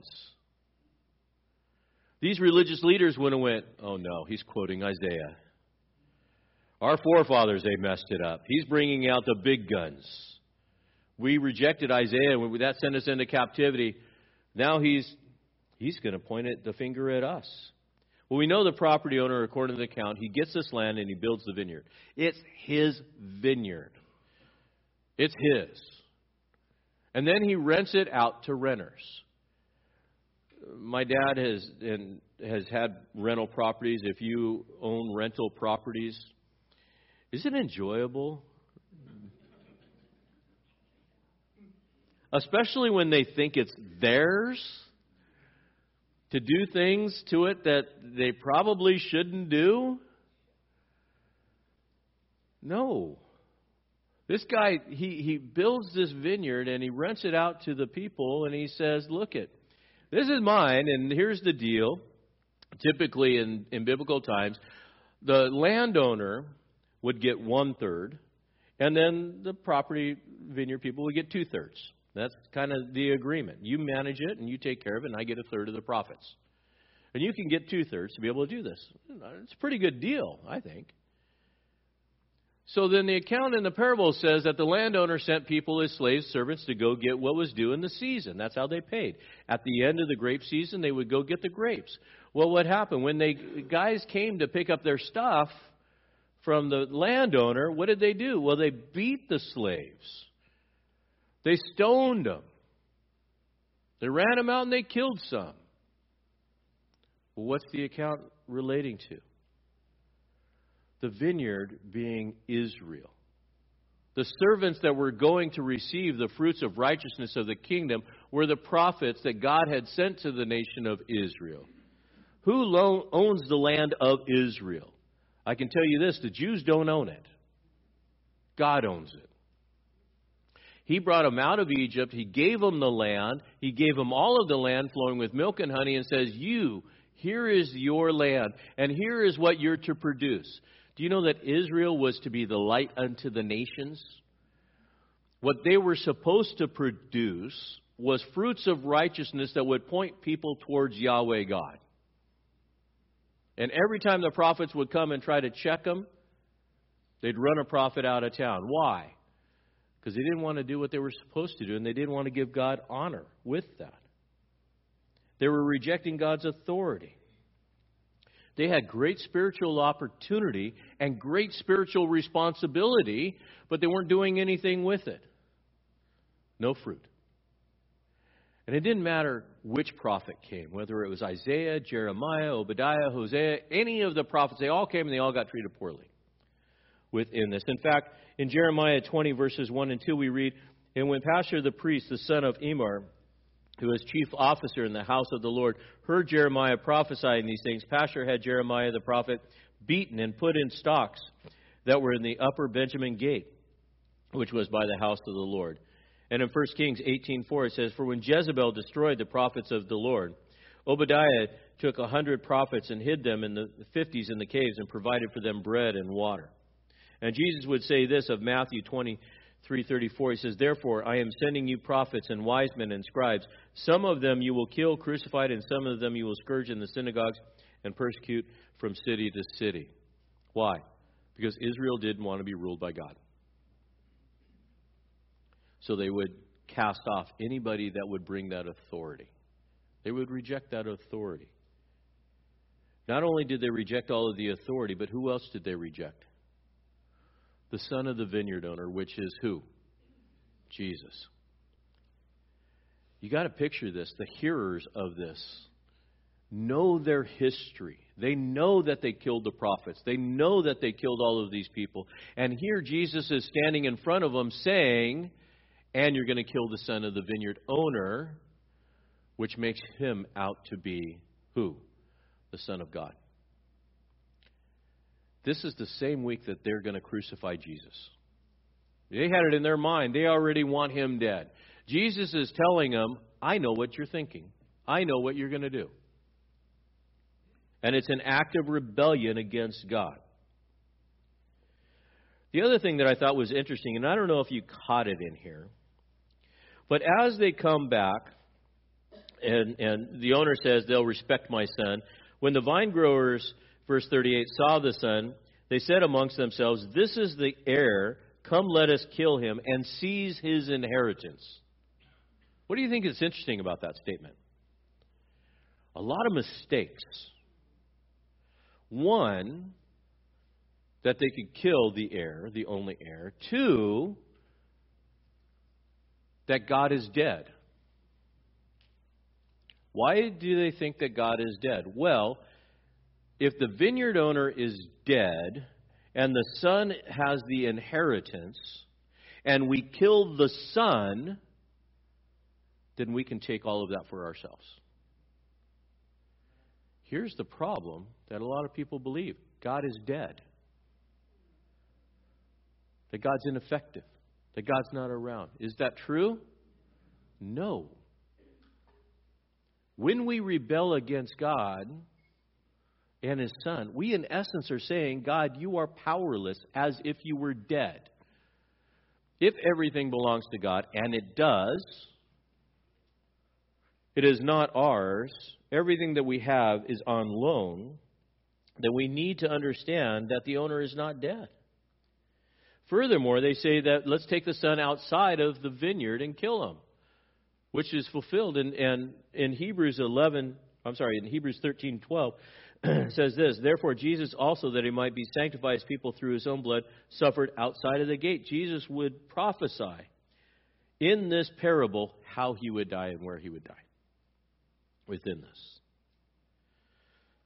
These religious leaders went and went, oh no, he's quoting Isaiah. Our forefathers, they messed it up. He's bringing out the big guns. We rejected Isaiah, and that sent us into captivity. Now he's he's going to point it, the finger at us. Well, we know the property owner, according to the account, he gets this land and he builds the vineyard. It's his vineyard. It's his. And then he rents it out to renters. My dad has and has had rental properties. If you own rental properties, is it enjoyable? Especially when they think it's theirs, to do things to it that they probably shouldn't do. No. This guy, he, he builds this vineyard and he rents it out to the people and he says, look it, this is mine and here's the deal. Typically in, in biblical times, the landowner would get one third and then the property vineyard people would get two thirds. That's kind of the agreement. You manage it and you take care of it and I get a third of the profits. And you can get two thirds to be able to do this. It's a pretty good deal, I think. So then the account in the parable says that the landowner sent people as slaves, servants, to go get what was due in the season. That's how they paid. At the end of the grape season, they would go get the grapes. Well, what happened? When they guys came to pick up their stuff from the landowner, what did they do? Well, they beat the slaves. They stoned them. They ran them out and they killed some. Well, what's the account relating to? The vineyard being Israel. The servants that were going to receive the fruits of righteousness of the kingdom were the prophets that God had sent to the nation of Israel. Who lo- owns the land of Israel? I can tell you this, the Jews don't own it. God owns it. He brought them out of Egypt. He gave them the land. He gave them all of the land flowing with milk and honey and says, you, here is your land, and here is what you're to produce. Do you know that Israel was to be the light unto the nations? What they were supposed to produce was fruits of righteousness that would point people towards Yahweh God. And every time the prophets would come and try to check them, they'd run a prophet out of town. Why? Because they didn't want to do what they were supposed to do, and they didn't want to give God honor with that. They were rejecting God's authority. They had great spiritual opportunity and great spiritual responsibility, but they weren't doing anything with it. No fruit. And it didn't matter which prophet came, whether it was Isaiah, Jeremiah, Obadiah, Hosea, any of the prophets. They all came and they all got treated poorly within this. In fact, in Jeremiah twenty, verses one and two, we read, and when Pashur the priest, the son of Immer, who was chief officer in the house of the Lord, heard Jeremiah prophesying these things, Pashur had Jeremiah the prophet beaten and put in stocks that were in the upper Benjamin gate, which was by the house of the Lord. And in First Kings eighteen four it says, for when Jezebel destroyed the prophets of the Lord, Obadiah took a hundred prophets and hid them in the fifties in the caves and provided for them bread and water. And Jesus would say this of Matthew twenty-three thirty-four. He says, therefore, I am sending you prophets and wise men and scribes. Some of them you will kill, crucified, and some of them you will scourge in the synagogues and persecute from city to city. Why? Because Israel didn't want to be ruled by God. So they would cast off anybody that would bring that authority. They would reject that authority. Not only did they reject all of the authority, but who else did they reject? The son of the vineyard owner, which is who? Jesus. You got to picture this. The hearers of this know their history. They know that they killed the prophets. They know that they killed all of these people. And here Jesus is standing in front of them saying, and you're going to kill the son of the vineyard owner, which makes him out to be who? The Son of God. This is the same week that they're going to crucify Jesus. They had it in their mind. They already want him dead. Jesus is telling them, I know what you're thinking. I know what you're going to do. And it's an act of rebellion against God. The other thing that I thought was interesting, and I don't know if you caught it in here, but as they come back, and, and the owner says, they'll respect my son. When the vine growers, verse thirty-eight, saw the son, they said amongst themselves, this is the heir. Come, let us kill him and seize his inheritance. What do you think is interesting about that statement? A lot of mistakes. One, that they could kill the heir, the only heir. Two, that God is dead. Why do they think that God is dead? Well, if the vineyard owner is dead and the son has the inheritance and we kill the son, then we can take all of that for ourselves. Here's the problem that a lot of people believe. God is dead. That God's ineffective. That God's not around. Is that true? No. When we rebel against God and his son, we in essence are saying, God, you are powerless, as if you were dead. If everything belongs to God, and it does, it is not ours, everything that we have is on loan, then we need to understand that the owner is not dead. Furthermore, they say that let's take the son outside of the vineyard and kill him, which is fulfilled in, in, in Hebrews eleven, I'm sorry, in Hebrews thirteen twelve, says this, therefore Jesus also, that he might be sanctified his people through his own blood, suffered outside of the gate. Jesus would prophesy in this parable how he would die and where he would die within this.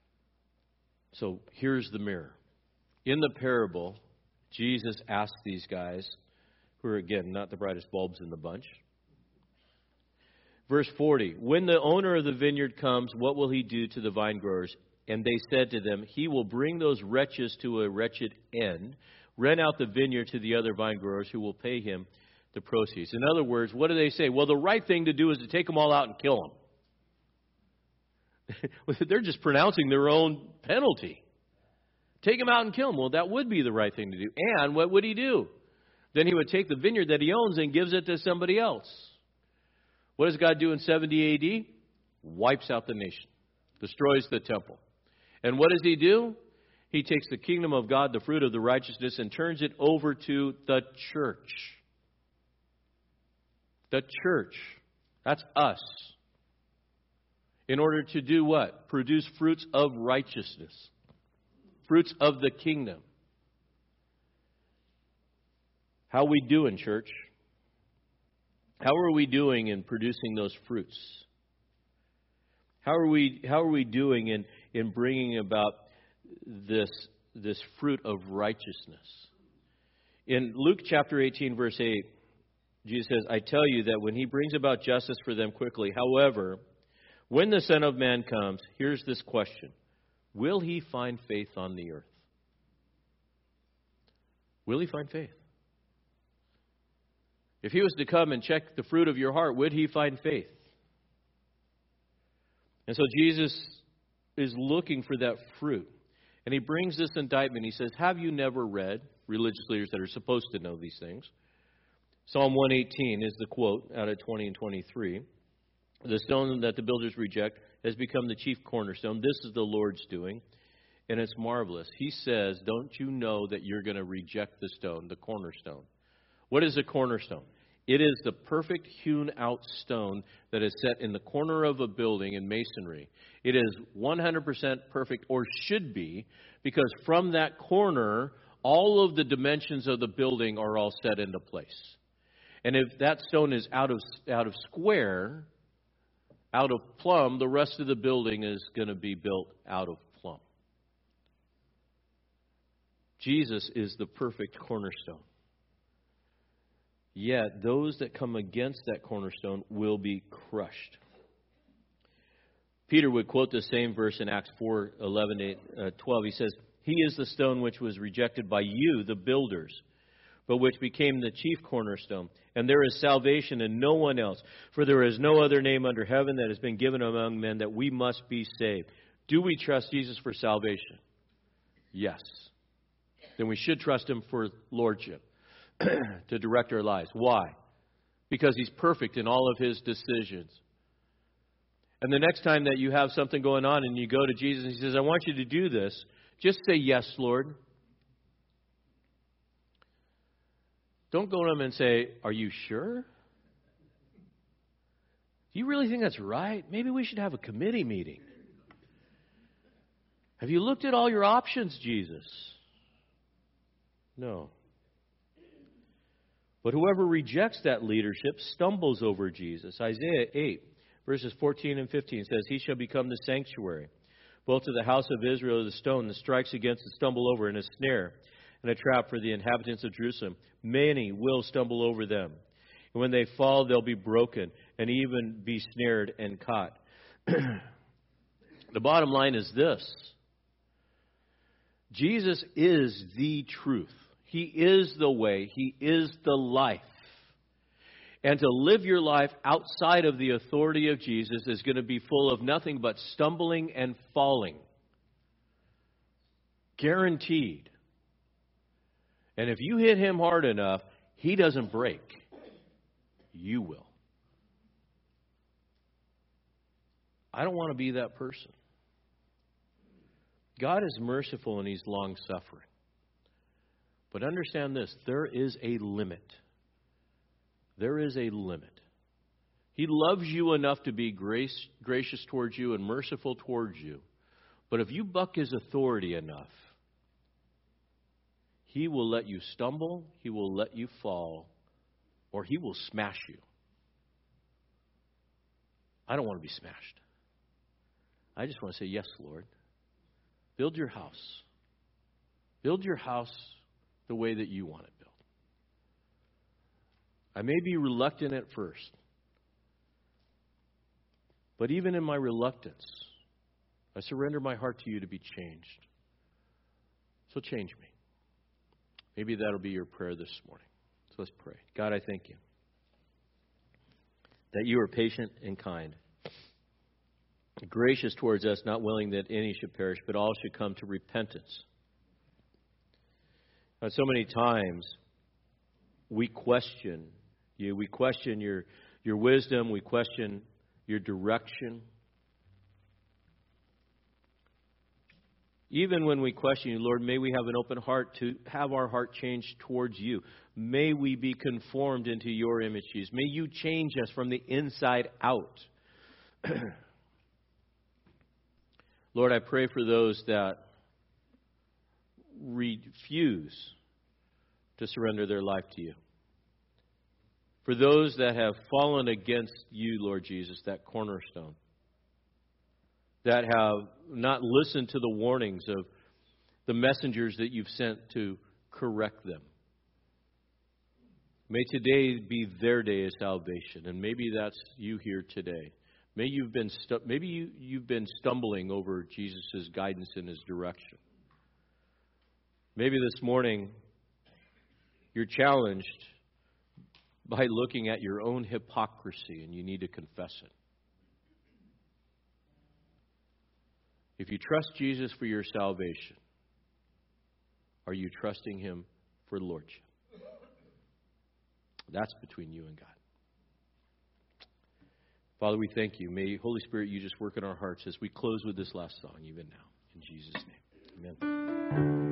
So here's the mirror. In the parable, Jesus asked these guys, who are, again, not the brightest bulbs in the bunch. Verse forty, when the owner of the vineyard comes, what will he do to the vine growers? And they said to them, he will bring those wretches to a wretched end, rent out the vineyard to the other vine growers who will pay him the proceeds. In other words, what do they say? Well, the right thing to do is to take them all out and kill them. They're just pronouncing their own penalty. Take them out and kill them. Well, that would be the right thing to do. And what would he do? Then he would take the vineyard that he owns and gives it to somebody else. What does God do in seventy A D? Wipes out the nation. Destroys the temple. And what does he do? He takes the kingdom of God, the fruit of the righteousness, and turns it over to the church. The church. That's us. In order to do what? Produce fruits of righteousness. Fruits of the kingdom. How are we doing, church? How are we doing in producing those fruits? How are we how are we doing in, in bringing about this, this fruit of righteousness? In Luke chapter eighteen, verse eight, Jesus says, I tell you that when he brings about justice for them quickly, however, when the Son of Man comes, here's this question. Will he find faith on the earth? Will he find faith? If he was to come and check the fruit of your heart, would he find faith? And so Jesus is looking for that fruit. And he brings this indictment. He says, have you never read, religious leaders that are supposed to know these things? Psalm one eighteen is the quote out of twenty and twenty-three. The stone that the builders reject has become the chief cornerstone. This is the Lord's doing, and it's marvelous. He says, don't you know that you're going to reject the stone, the cornerstone? What is a cornerstone? It is the perfect hewn out stone that is set in the corner of a building in masonry. It is one hundred percent perfect, or should be, because from that corner, all of the dimensions of the building are all set into place. And if that stone is out of out of square, out of plumb, the rest of the building is going to be built out of plumb. Jesus is the perfect cornerstone. Yet those that come against that cornerstone will be crushed. Peter would quote the same verse in Acts four, eleven, twelve. He says, he is the stone which was rejected by you, the builders, but which became the chief cornerstone. And there is salvation in no one else. For there is no other name under heaven that has been given among men that we must be saved. Do we trust Jesus for salvation? Yes. Then we should trust him for lordship, to direct our lives. Why? Because he's perfect in all of his decisions. And the next time that you have something going on and you go to Jesus and he says, I want you to do this, just say, yes, Lord. Don't go to him and say, are you sure? Do you really think that's right? Maybe we should have a committee meeting. Have you looked at all your options, Jesus? No. But whoever rejects that leadership stumbles over Jesus. Isaiah eight, verses fourteen and fifteen says, he shall become the sanctuary, both to the house of Israel, the stone that strikes against and stumble over, and a snare and a trap for the inhabitants of Jerusalem. Many will stumble over them. And when they fall, they'll be broken and even be snared and caught. The bottom line is this. Jesus is the truth. He is the way. He is the life. And to live your life outside of the authority of Jesus is going to be full of nothing but stumbling and falling. Guaranteed. And if you hit him hard enough, he doesn't break. You will. I don't want to be that person. God is merciful and he's long-suffering. But understand this, there is a limit. There is a limit. He loves you enough to be grace, gracious towards you and merciful towards you. But if you buck his authority enough, he will let you stumble, he will let you fall, or he will smash you. I don't want to be smashed. I just want to say, yes, Lord. Build your house. Build your house the way that you want it built. I may be reluctant at first, but even in my reluctance, I surrender my heart to you to be changed. So change me. Maybe that'll be your prayer this morning. So let's pray. God, I thank you that you are patient and kind, gracious towards us, not willing that any should perish, but all should come to repentance. Now, so many times we question you. We question your, your wisdom. We question your direction. Even when we question you, Lord, may we have an open heart to have our heart changed towards you. May we be conformed into your image, Jesus. May you change us from the inside out. Lord, I pray for those that refuse to surrender their life to you. For those that have fallen against you, Lord Jesus, that cornerstone. That have not listened to the warnings of the messengers that you've sent to correct them. May today be their day of salvation, and maybe that's you here today. Maybe you've been stu- maybe you, you've been stumbling over Jesus' guidance and his direction. Maybe this morning you're challenged by looking at your own hypocrisy, and you need to confess it. If you trust Jesus for your salvation, are you trusting him for lordship? That's between you and God. Father, we thank you. May, Holy Spirit, you just work in our hearts as we close with this last song, even now. In Jesus' name, amen.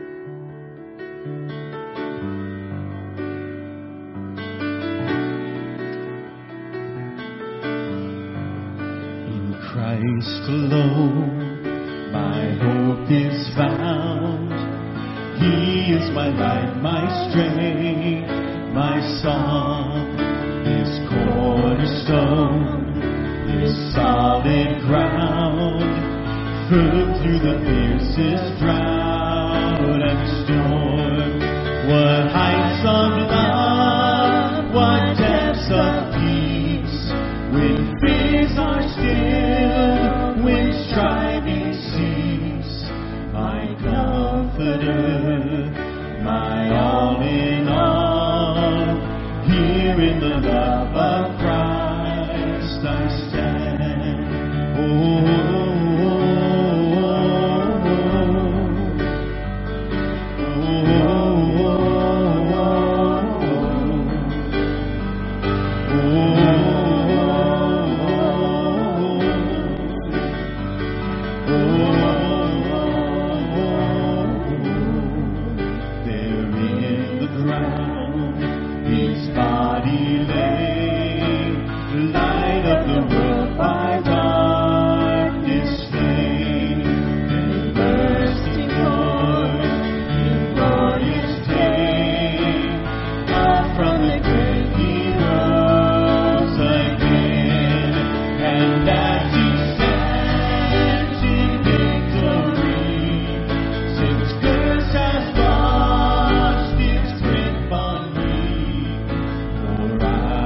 Christ alone, my hope is found. He is my life, my strength, my song. His cornerstone is solid ground, firm through the fiercest drought and storm. What heights of love, what depths of peace, when fears are still, when striving cease. My comforter, my all in all, here in the love of Christ I stand. Oh, right.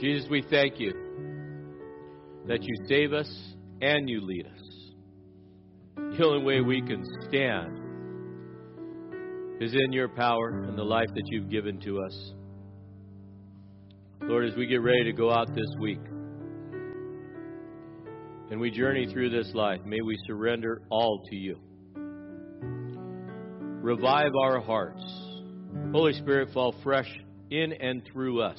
Jesus, we thank you that you save us and you lead us. The only way we can stand is in your power and the life that you've given to us. Lord, as we get ready to go out this week and we journey through this life, may we surrender all to you. Revive our hearts. Holy Spirit, fall fresh in and through us.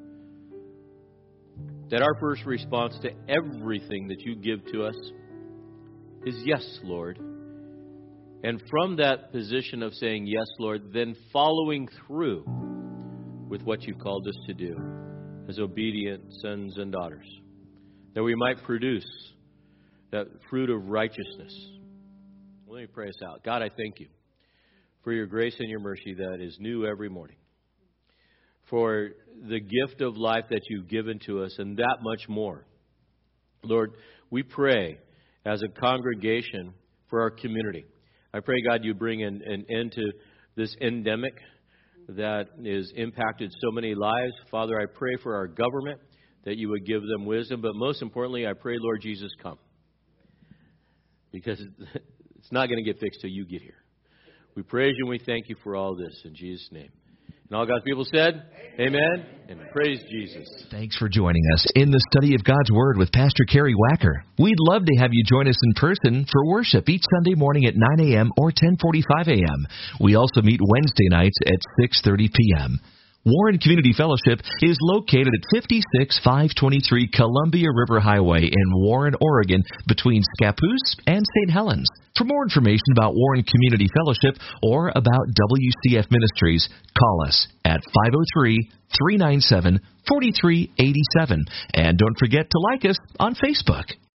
That our first response to everything that you give to us is yes, Lord. And from that position of saying yes, Lord, then following through with what you've called us to do as obedient sons and daughters, that we might produce that fruit of righteousness. Let me pray us out. God, I thank you for your grace and your mercy that is new every morning, for the gift of life that you've given to us, and that much more. Lord, we pray as a congregation for our community. I pray, God, you bring an, an end to this endemic that is impacted so many lives. Father, I pray for our government that you would give them wisdom. But most importantly, I pray, Lord Jesus, come. Because it's not going to get fixed till you get here. We praise you and we thank you for all this in Jesus' name. And all God's people said, amen, and praise Jesus. Thanks for joining us in the study of God's Word with Pastor Kerry Wacker. We'd love to have you join us in person for worship each Sunday morning at nine a.m. or ten forty-five a.m. We also meet Wednesday nights at six thirty p.m. Warren Community Fellowship is located at fifty-six five twenty-three Columbia River Highway in Warren, Oregon, between Scappoose and Saint Helens. For more information about Warren Community Fellowship or about W C F Ministries, call us at five oh three, three nine seven, four three eight seven. And don't forget to like us on Facebook.